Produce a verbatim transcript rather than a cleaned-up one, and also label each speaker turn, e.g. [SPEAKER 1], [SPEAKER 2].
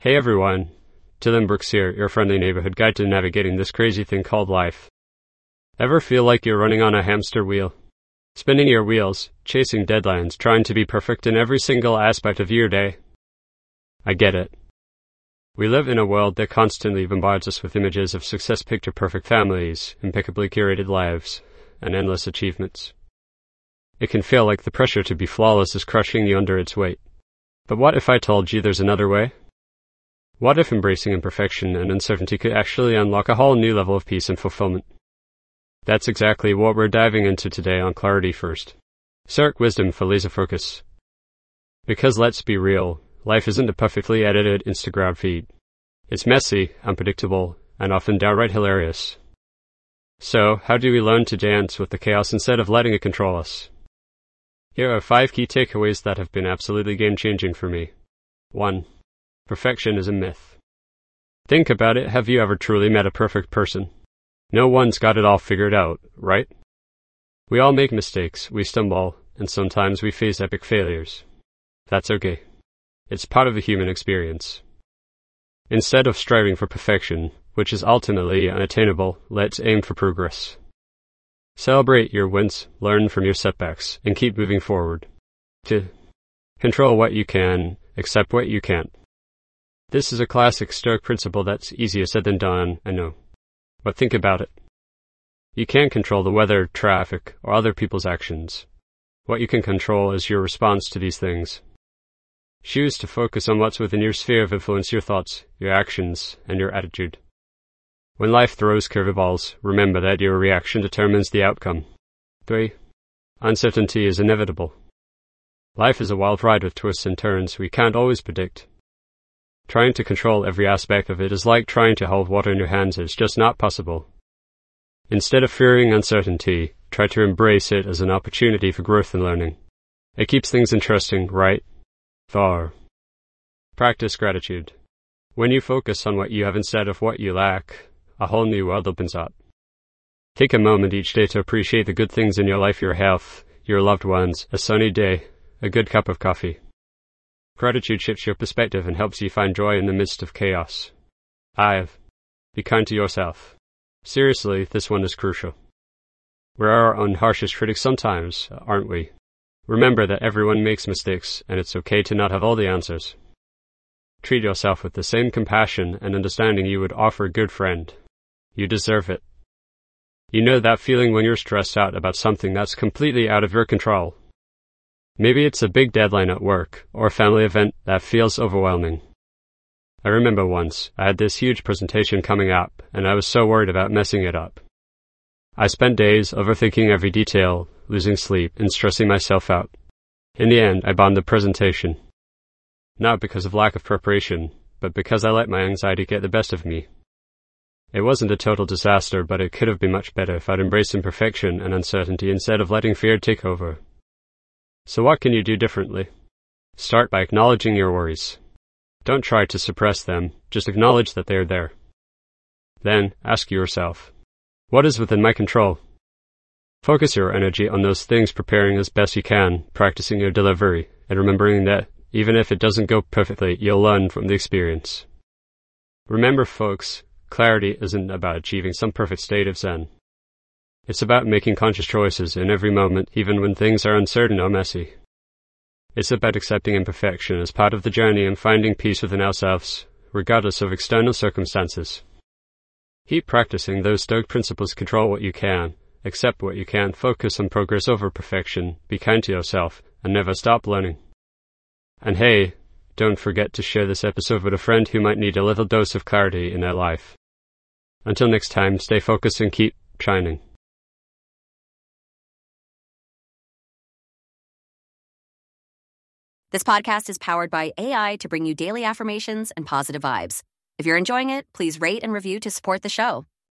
[SPEAKER 1] Hey everyone, Dylan Brooks here, your friendly neighborhood guide to navigating this crazy thing called life. Ever feel like you're running on a hamster wheel? Spinning your wheels, chasing deadlines, trying to be perfect in every single aspect of your day? I get it. We live in a world that constantly bombards us with images of success, picture-perfect families, impeccably curated lives, and endless achievements. It can feel like the pressure to be flawless is crushing you under its weight. But what if I told you there's another way? What if embracing imperfection and uncertainty could actually unlock a whole new level of peace and fulfillment? That's exactly what we're diving into today on Clarity First. Stoic wisdom for laser focus. Because let's be real, life isn't a perfectly edited Instagram feed. It's messy, unpredictable, and often downright hilarious. So, how do we learn to dance with the chaos instead of letting it control us? Here are five key takeaways that have been absolutely game-changing for me. one. Perfection is a myth. Think about it, have you ever truly met a perfect person? No one's got it all figured out, right? We all make mistakes, we stumble, and sometimes we face epic failures. That's okay. It's part of the human experience. Instead of striving for perfection, which is ultimately unattainable, let's aim for progress. Celebrate your wins, learn from your setbacks, and keep moving forward. two. Control what you can, accept what you can't. This is a classic Stoic principle that's easier said than done, I know. But think about it. You can't control the weather, traffic, or other people's actions. What you can control is your response to these things. Choose to focus on what's within your sphere of influence, your thoughts, your actions, and your attitude. When life throws curveballs, remember that your reaction determines the outcome. three. Uncertainty is inevitable. Life is a wild ride with twists and turns we can't always predict. Trying to control every aspect of it is like trying to hold water in your hands. It's just not possible. Instead of fearing uncertainty, try to embrace it as an opportunity for growth and learning. It keeps things interesting, right? four. Practice gratitude. When you focus on what you have instead of what you lack, a whole new world opens up. Take a moment each day to appreciate the good things in your life, your health, your loved ones, a sunny day, a good cup of coffee. Gratitude shifts your perspective and helps you find joy in the midst of chaos. five. Be kind to yourself. Seriously, this one is crucial. We're our own harshest critics sometimes, aren't we? Remember that everyone makes mistakes, and it's okay to not have all the answers. Treat yourself with the same compassion and understanding you would offer a good friend. You deserve it. You know that feeling when you're stressed out about something that's completely out of your control. Maybe it's a big deadline at work, or a family event that feels overwhelming. I remember once, I had this huge presentation coming up, and I was so worried about messing it up. I spent days overthinking every detail, losing sleep, and stressing myself out. In the end, I bombed the presentation. Not because of lack of preparation, but because I let my anxiety get the best of me. It wasn't a total disaster, but it could have been much better if I'd embraced imperfection and uncertainty instead of letting fear take over. So what can you do differently? Start by acknowledging your worries. Don't try to suppress them, just acknowledge that they are there. Then, ask yourself, what is within my control? Focus your energy on those things, preparing as best you can, practicing your delivery, and remembering that, even if it doesn't go perfectly, you'll learn from the experience. Remember, folks, clarity isn't about achieving some perfect state of zen. It's about making conscious choices in every moment, even when things are uncertain or messy. It's about accepting imperfection as part of the journey and finding peace within ourselves, regardless of external circumstances. Keep practicing those Stoic principles. Control what you can, accept what you can, focus on progress over perfection, be kind to yourself, and never stop learning. And hey, don't forget to share this episode with a friend who might need a little dose of clarity in their life. Until next time, stay focused and keep shining.
[SPEAKER 2] This podcast is powered by A I to bring you daily affirmations and positive vibes. If you're enjoying it, please rate and review to support the show.